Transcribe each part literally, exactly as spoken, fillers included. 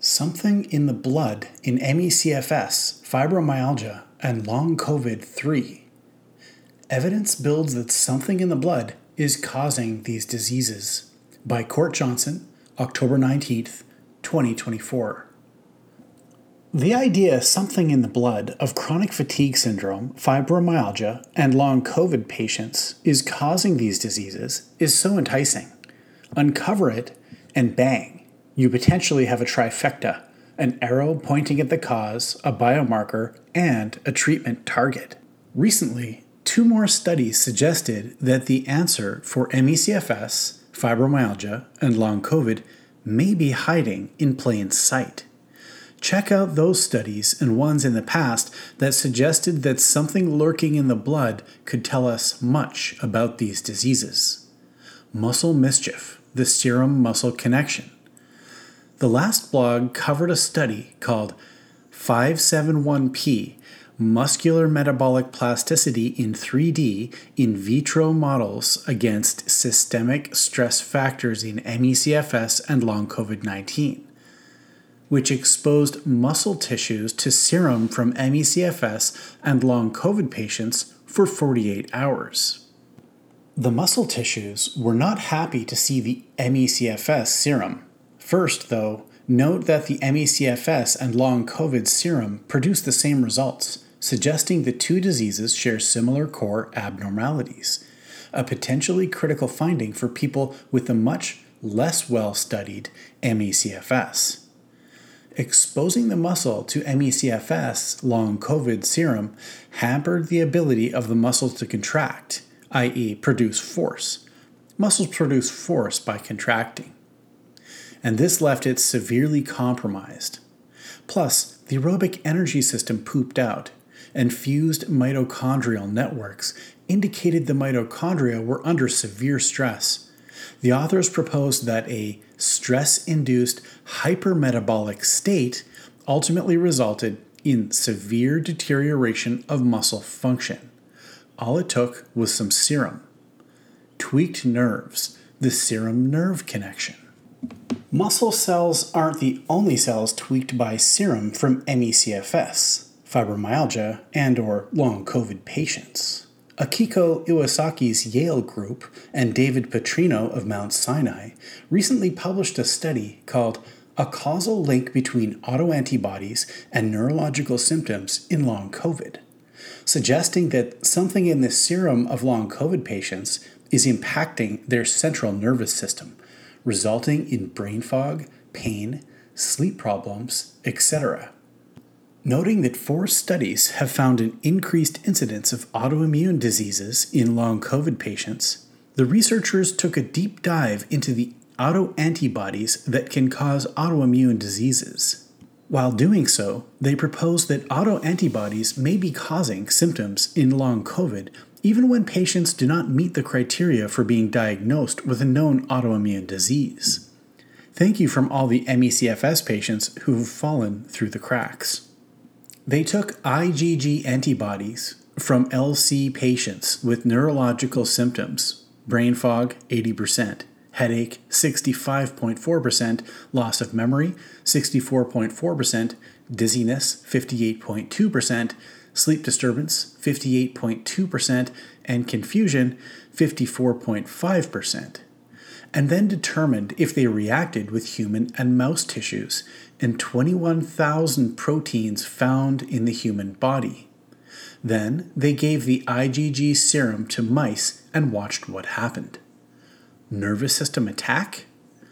Something in the blood in M E C F S, fibromyalgia, and long COVID three. Evidence builds that something in the blood is causing these diseases. By Court Johnson, October nineteenth, twenty twenty-four. The idea something in the blood of chronic fatigue syndrome, fibromyalgia, and long COVID patients is causing these diseases is so enticing. Uncover it, and bang, you potentially have a trifecta, an arrow pointing at the cause, a biomarker, and a treatment target. Recently, two more studies suggested that the answer for M E C F S, fibromyalgia, and long COVID may be hiding in plain sight. Check out those studies and ones in the past that suggested that something lurking in the blood could tell us much about these diseases. Muscle mischief, the serum-muscle connection. The last blog covered a study called five seventy-one P, Muscular Metabolic Plasticity in three D in vitro models against systemic stress factors in M E C F S and long COVID nineteen, which exposed muscle tissues to serum from M E C F S and long COVID patients for forty-eight hours. The muscle tissues were not happy to see the M E C F S serum. First, though, note that the M E C F S and long COVID serum produce the same results, suggesting the two diseases share similar core abnormalities, a potentially critical finding for people with a much less well-studied M E C F S. Exposing the muscle to M E C F S long COVID serum hampered the ability of the muscle to contract, that is, produce force. Muscles produce force by contracting, and this left it severely compromised. Plus, the aerobic energy system pooped out, and fused mitochondrial networks indicated the mitochondria were under severe stress. The authors proposed that a stress-induced hypermetabolic state ultimately resulted in severe deterioration of muscle function. All it took was some serum. Tweaked nerves, the serum-nerve connection. Muscle cells aren't the only cells tweaked by serum from M E C F S, fibromyalgia, and or long COVID patients. Akiko Iwasaki's Yale group and David Petrino of Mount Sinai recently published a study called A Causal Link Between Autoantibodies and Neurological Symptoms in Long COVID, suggesting that something in the serum of long COVID patients is impacting their central nervous system, resulting in brain fog, pain, sleep problems, et cetera. Noting that four studies have found an increased incidence of autoimmune diseases in long COVID patients, the researchers took a deep dive into the autoantibodies that can cause autoimmune diseases. While doing so, they proposed that autoantibodies may be causing symptoms in long COVID even when patients do not meet the criteria for being diagnosed with a known autoimmune disease. Thank you from all the M E C F S patients who've fallen through the cracks. They took IgG antibodies from L C patients with neurological symptoms, brain fog eighty percent, headache sixty-five point four percent, loss of memory sixty-four point four percent, dizziness fifty-eight point two percent, sleep disturbance fifty-eight point two percent, and confusion fifty-four point five percent, and then determined if they reacted with human and mouse tissues and twenty-one thousand proteins found in the human body. Then they gave the IgG serum to mice and watched what happened. Nervous system attack?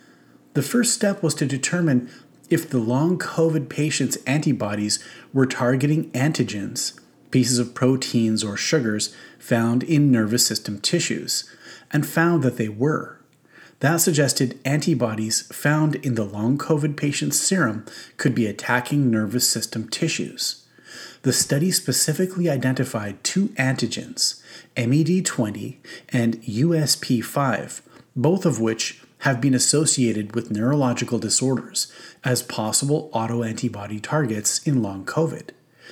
The first step was to determine if the long COVID patient's antibodies were targeting antigens, pieces of proteins or sugars found in nervous system tissues, and found that they were. That suggested antibodies found in the long COVID patient's serum could be attacking nervous system tissues. The study specifically identified two antigens, M E D twenty and U S P five, both of which have been associated with neurological disorders as possible autoantibody targets in long COVID.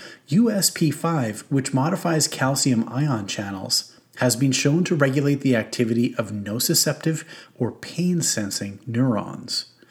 U S P five, which modifies calcium ion channels, has been shown to regulate the activity of nociceptive or pain-sensing neurons.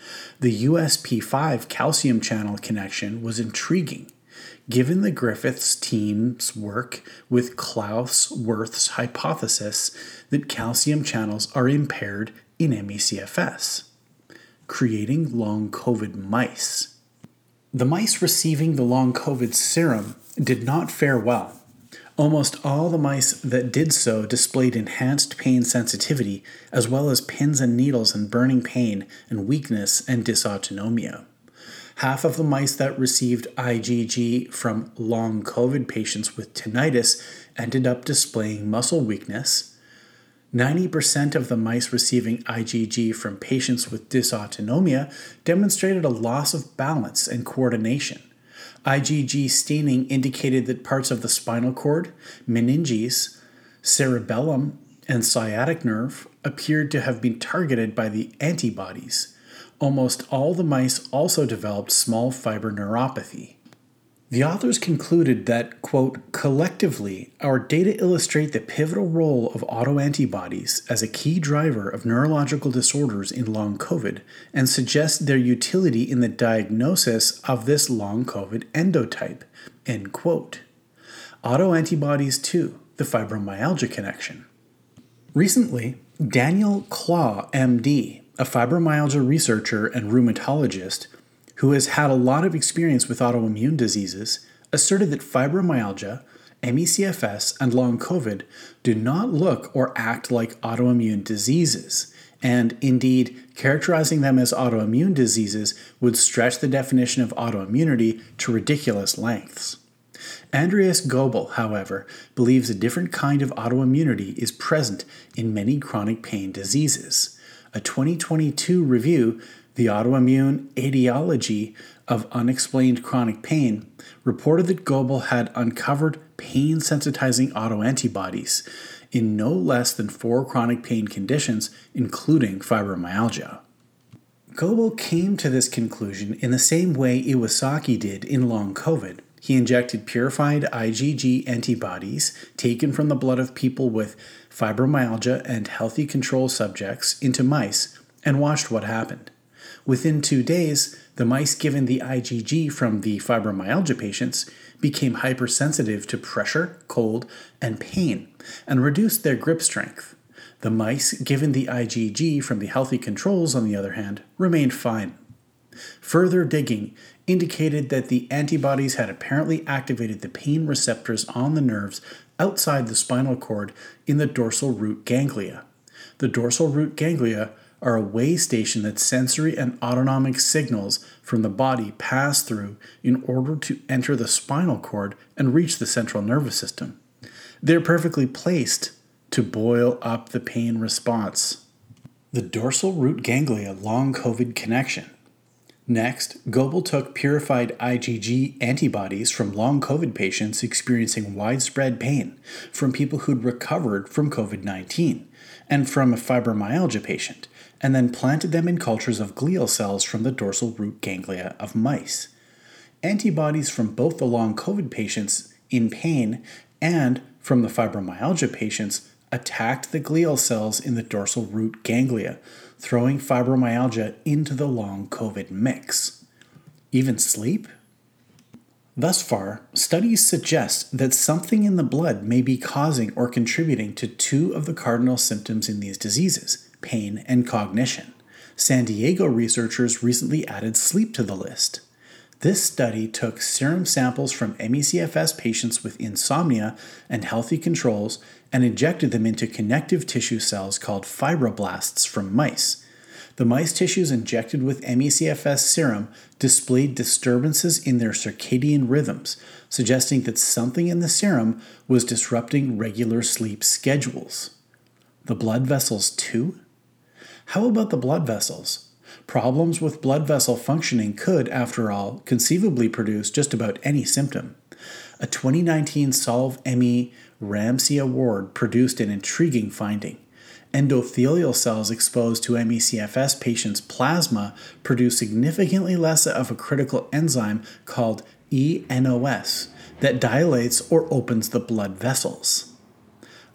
The U S P five calcium channel connection was intriguing, given the Griffiths team's work with Klaus Wirth's hypothesis that calcium channels are impaired in M E C F S, creating long COVID mice. The mice receiving the long COVID serum did not fare well. Almost all the mice that did so displayed enhanced pain sensitivity, as well as pins and needles and burning pain and weakness and dysautonomia. Half of the mice that received I G G from long COVID patients with tinnitus ended up displaying muscle weakness. ninety percent of the mice receiving I G G from patients with dysautonomia demonstrated a loss of balance and coordination. I G G staining indicated that parts of the spinal cord, meninges, cerebellum, and sciatic nerve appeared to have been targeted by the antibodies. Almost all the mice also developed small fiber neuropathy. The authors concluded that, quote, collectively, our data illustrate the pivotal role of autoantibodies as a key driver of neurological disorders in long COVID and suggest their utility in the diagnosis of this long COVID endotype, end quote. Autoantibodies to the fibromyalgia connection. Recently, Daniel Klaw, M D, a fibromyalgia researcher and rheumatologist, who has had a lot of experience with autoimmune diseases, asserted that fibromyalgia, M E C F S, and long COVID do not look or act like autoimmune diseases, and indeed, characterizing them as autoimmune diseases would stretch the definition of autoimmunity to ridiculous lengths. Andreas Goebel, however, believes a different kind of autoimmunity is present in many chronic pain diseases. A twenty twenty-two review, The Autoimmune Etiology of Unexplained Chronic Pain, reported that Goebel had uncovered pain-sensitizing autoantibodies in no less than four chronic pain conditions, including fibromyalgia. Goebel came to this conclusion in the same way Iwasaki did in long COVID. He injected purified I G G antibodies taken from the blood of people with fibromyalgia and healthy control subjects into mice and watched what happened. Within two days, the mice given the I G G from the fibromyalgia patients became hypersensitive to pressure, cold, and pain, and reduced their grip strength. The mice given the I G G from the healthy controls, on the other hand, remained fine. Further digging indicated that the antibodies had apparently activated the pain receptors on the nerves outside the spinal cord in the dorsal root ganglia. The dorsal root ganglia are a way station that sensory and autonomic signals from the body pass through in order to enter the spinal cord and reach the central nervous system. They're perfectly placed to boil up the pain response. The dorsal root ganglia long COVID connection. Next, Goebel took purified I G G antibodies from long COVID patients experiencing widespread pain, from people who'd recovered from COVID nineteen, and from a fibromyalgia patient, and then planted them in cultures of glial cells from the dorsal root ganglia of mice. Antibodies from both the long COVID patients in pain and from the fibromyalgia patients attacked the glial cells in the dorsal root ganglia, throwing fibromyalgia into the long COVID mix. Even sleep? Thus far, studies suggest that something in the blood may be causing or contributing to two of the cardinal symptoms in these diseases, pain and cognition. San Diego researchers recently added sleep to the list. This study took serum samples from M E C F S patients with insomnia and healthy controls and injected them into connective tissue cells called fibroblasts from mice. The mice tissues injected with M E C F S serum displayed disturbances in their circadian rhythms, suggesting that something in the serum was disrupting regular sleep schedules. The blood vessels too? How about the blood vessels? Problems with blood vessel functioning could, after all, conceivably produce just about any symptom. A twenty nineteen Solve-M E Ramsey Award produced an intriguing finding. Endothelial cells exposed to M E C F S patients' plasma produce significantly less of a critical enzyme called E N O S that dilates or opens the blood vessels.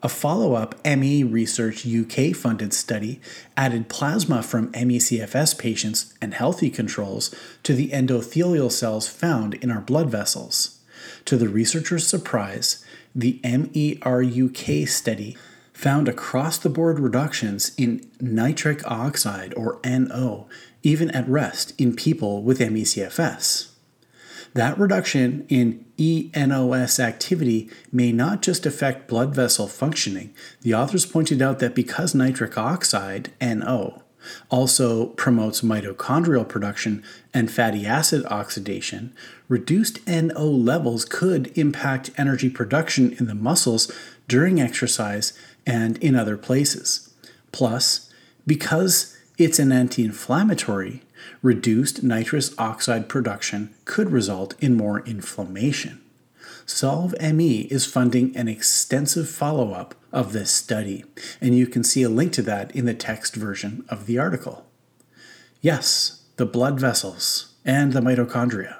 A follow-up M E Research U K-funded study added plasma from M E C F S patients and healthy controls to the endothelial cells found in our blood vessels. To the researchers' surprise, the M E R U K study found across-the-board reductions in nitric oxide, or N O, even at rest in people with M E C F S. That reduction in E N O S activity may not just affect blood vessel functioning. The authors pointed out that because nitric oxide, N O, also promotes mitochondrial production and fatty acid oxidation, reduced N O levels could impact energy production in the muscles during exercise and in other places. Plus, because it's an anti-inflammatory, reduced nitrous oxide production could result in more inflammation. Solve M E is funding an extensive follow-up of this study, and you can see a link to that in the text version of the article. Yes, the blood vessels and the mitochondria.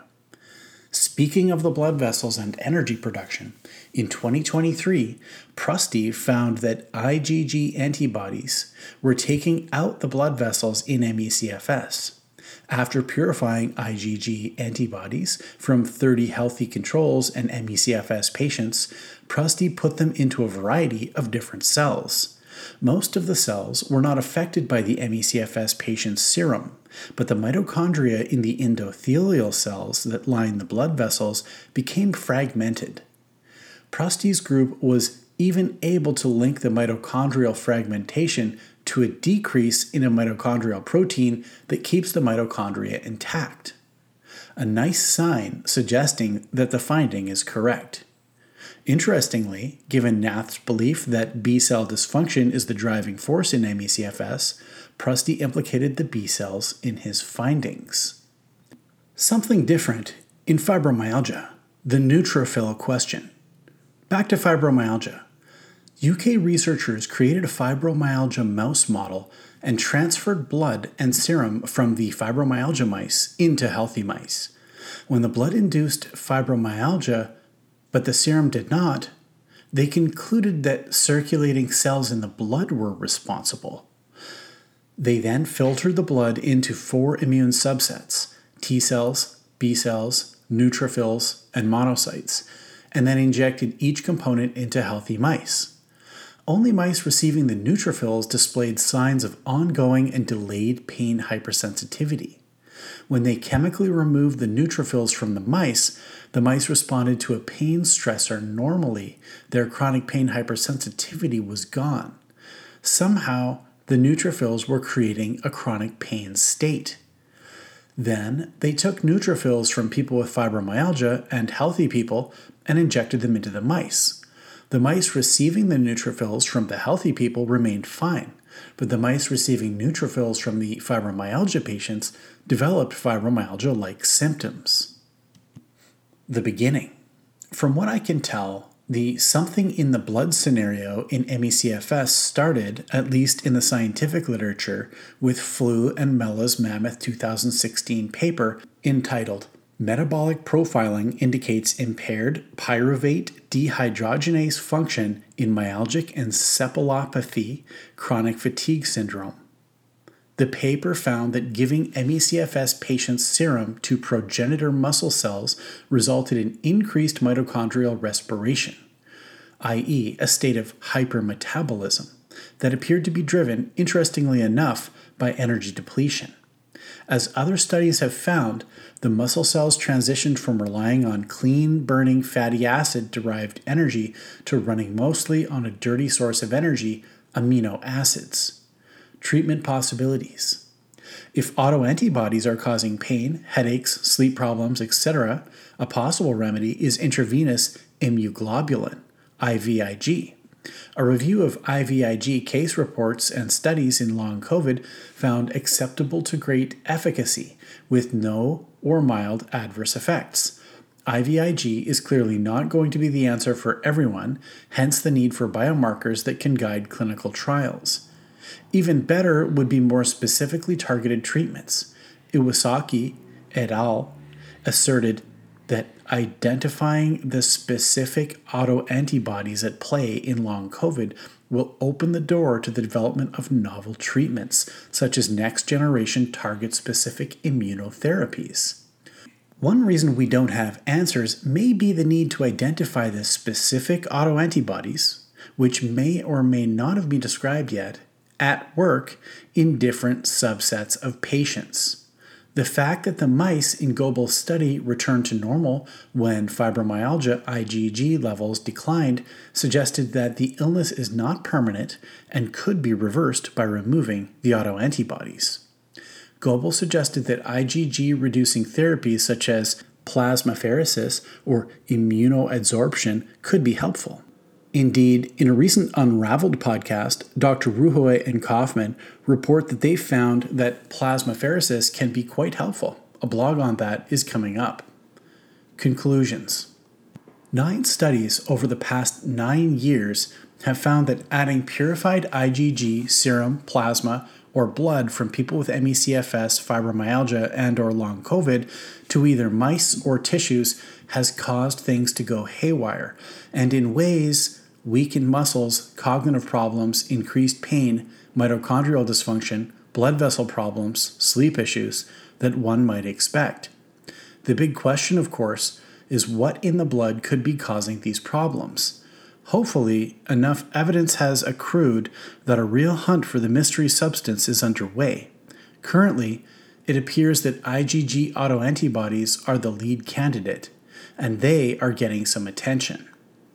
Speaking of the blood vessels and energy production, in twenty twenty-three, Prusty found that IgG antibodies were taking out the blood vessels in M E C F S. After purifying IgG antibodies from thirty healthy controls and M E C F S patients, Prusty put them into a variety of different cells. Most of the cells were not affected by the M E C F S patient's serum, but the mitochondria in the endothelial cells that line the blood vessels became fragmented. Prusty's group was even able to link the mitochondrial fragmentation to a decrease in a mitochondrial protein that keeps the mitochondria intact. A nice sign suggesting that the finding is correct. Interestingly, given Nath's belief that B-cell dysfunction is the driving force in M E C F S, Prusty implicated the B cells in his findings. Something different in fibromyalgia, the neutrophil question. Back to fibromyalgia. U K researchers created a fibromyalgia mouse model and transferred blood and serum from the fibromyalgia mice into healthy mice. When the blood induced fibromyalgia, but the serum did not, they concluded that circulating cells in the blood were responsible. They then filtered the blood into four immune subsets: T cells, B cells, neutrophils, and monocytes, and then injected each component into healthy mice. Only mice receiving the neutrophils displayed signs of ongoing and delayed pain hypersensitivity. When they chemically removed the neutrophils from the mice, the mice responded to a pain stressor normally. Their chronic pain hypersensitivity was gone. Somehow, the neutrophils were creating a chronic pain state. Then, they took neutrophils from people with fibromyalgia and healthy people and injected them into the mice. The mice receiving the neutrophils from the healthy people remained fine, but the mice receiving neutrophils from the fibromyalgia patients developed fibromyalgia-like symptoms. The beginning. From what I can tell, the something in the blood scenario in M E C F S started, at least in the scientific literature, with Flew and Mella's Mammoth two thousand sixteen paper entitled Metabolic Profiling Indicates Impaired Pyruvate Dehydrogenase Function in Myalgic Encephalopathy Chronic Fatigue Syndrome. The paper found that giving M E C F S patients serum to progenitor muscle cells resulted in increased mitochondrial respiration, that is, a state of hypermetabolism that appeared to be driven, interestingly enough, by energy depletion. As other studies have found, the muscle cells transitioned from relying on clean-burning fatty acid-derived energy to running mostly on a dirty source of energy, amino acids. Treatment possibilities. If autoantibodies are causing pain, headaches, sleep problems, et cetera, a possible remedy is intravenous immunoglobulin, I V I G. A review of I V I G case reports and studies in long COVID found acceptable to great efficacy with no or mild adverse effects. I V I G is clearly not going to be the answer for everyone, hence the need for biomarkers that can guide clinical trials. Even better would be more specifically targeted treatments. Iwasaki et al. Asserted that identifying the specific autoantibodies at play in long COVID will open the door to the development of novel treatments, such as next-generation target-specific immunotherapies. One reason we don't have answers may be the need to identify the specific autoantibodies, which may or may not have been described yet, at work in different subsets of patients. The fact that the mice in Goebel's study returned to normal when fibromyalgia I G G levels declined suggested that the illness is not permanent and could be reversed by removing the autoantibodies. Goebel suggested that I G G-reducing therapies such as plasmapheresis or immunoadsorption could be helpful. Indeed, in a recent Unraveled podcast, Doctor Ruhoy and Kaufman report that they found that plasmapheresis can be quite helpful. A blog on that is coming up. Conclusions. Nine studies over the past nine years have found that adding purified I G G, serum, plasma, or blood from people with M E C F S, fibromyalgia, and or long COVID to either mice or tissues has caused things to go haywire, and in ways weakened muscles, cognitive problems, increased pain, mitochondrial dysfunction, blood vessel problems, sleep issues that one might expect. The big question, of course, is what in the blood could be causing these problems. Hopefully, enough evidence has accrued that a real hunt for the mystery substance is underway. Currently, it appears that I G G autoantibodies are the lead candidate, and they are getting some attention.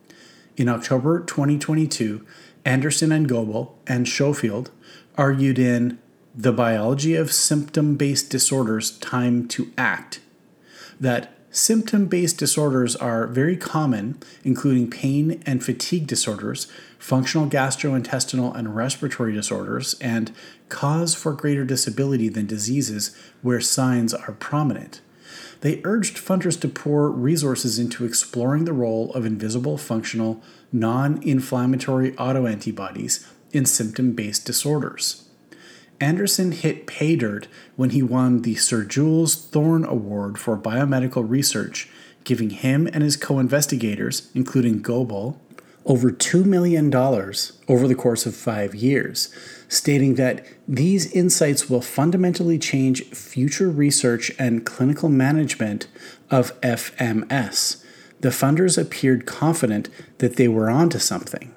In October twenty twenty-two, Anderson and Goebel and Schofield argued in The Biology of Symptom-Based Disorders, Time to Act that symptom-based disorders are very common, including pain and fatigue disorders, functional gastrointestinal and respiratory disorders, and cause for greater disability than diseases where signs are prominent. They urged funders to pour resources into exploring the role of invisible, functional, non-inflammatory autoantibodies in symptom-based disorders. Anderson hit pay dirt when he won the Sir Jules Thorne Award for Biomedical Research, giving him and his co-investigators, including Goebel, over two million dollars over the course of five years, stating that these insights will fundamentally change future research and clinical management of F M S. The funders appeared confident that they were onto something.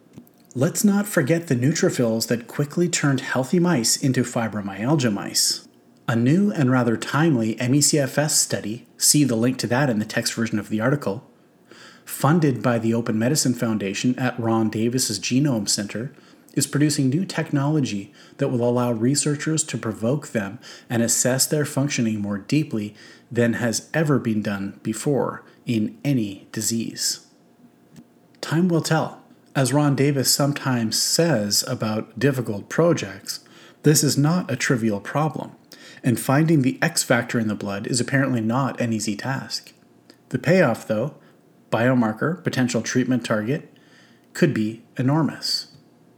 Let's not forget the neutrophils that quickly turned healthy mice into fibromyalgia mice. A new and rather timely M E C F S study, see the link to that in the text version of the article, funded by the Open Medicine Foundation at Ron Davis's Genome Center, is producing new technology that will allow researchers to provoke them and assess their functioning more deeply than has ever been done before in any disease. Time will tell. As Ron Davis sometimes says about difficult projects, this is not a trivial problem, and finding the X factor in the blood is apparently not an easy task. The payoff, though, biomarker, potential treatment target, could be enormous.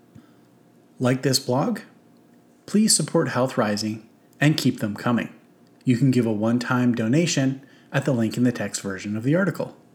Like this blog? Please support Health Rising and keep them coming. You can give a one-time donation at the link in the text version of the article.